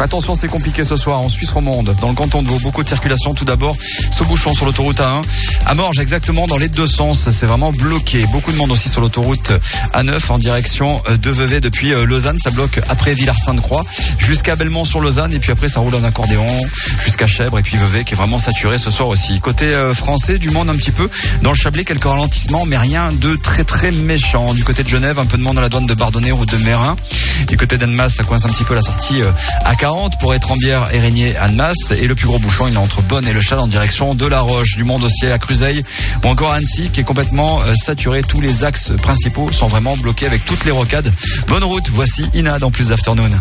Attention, c'est compliqué ce soir en Suisse romande, dans le canton de Vaud. Beaucoup de circulation. Tout d'abord, ce bouchon sur l'autoroute A1 à Morges, exactement dans les deux sens. C'est vraiment bloqué. Beaucoup de monde aussi sur l'autoroute A9 en direction de Vevey depuis Lausanne. Ça bloque après Villars-Sainte-Croix jusqu'à Belmont-sur-Lausanne, et puis après ça roule en accordéon jusqu'à Chèvres, et puis Vevey qui est vraiment saturé ce soir aussi. Côté français, du monde un petit peu. Dans le Chablais, quelques ralentissements, mais rien de très très méchant. Du côté de Genève, un peu de monde à la douane de Bardonnay, route de Mérin. Du côté d'Annemasse, ça coince un petit peu la sortie A40 pour Étrembières et Régnier-Annemasse. Et le plus gros bouchon, il est entre Bonne et Le Châle en direction de La Roche. Du monde aussi à Cruzeil ou encore à Annecy qui est complètement saturé. Tous les axes principaux sont vraiment bloqués avec toutes les rocades. Bonne route, voici Ina dans Plus Afternoon.